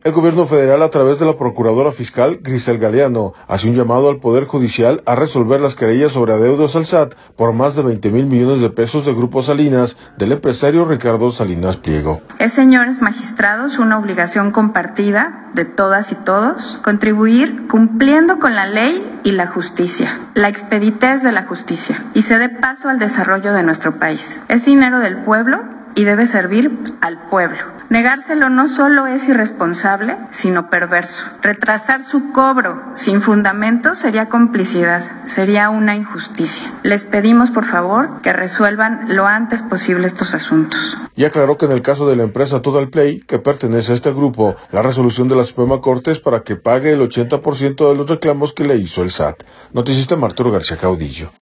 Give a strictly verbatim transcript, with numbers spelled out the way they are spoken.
El gobierno federal, a través de la procuradora fiscal Grisel Galeano, hace un llamado al Poder Judicial a resolver las querellas sobre adeudos al S A T por más de veinte mil millones de pesos de Grupo Salinas del empresario Ricardo Salinas Pliego. Es, señores magistrados, una obligación compartida de todas y todos contribuir cumpliendo con la ley y la justicia, la expeditez de la justicia, y se dé paso al desarrollo de nuestro país. Es dinero del pueblo y debe servir al pueblo. Negárselo no solo es irresponsable, sino perverso. Retrasar su cobro sin fundamento sería complicidad, sería una injusticia. Les pedimos, por favor, que resuelvan lo antes posible estos asuntos. Y aclaró que en el caso de la empresa Total Play, que pertenece a este grupo, la resolución de la Suprema Corte es para que pague el ochenta por ciento de los reclamos que le hizo el S A T. Noticista Arturo García Caudillo.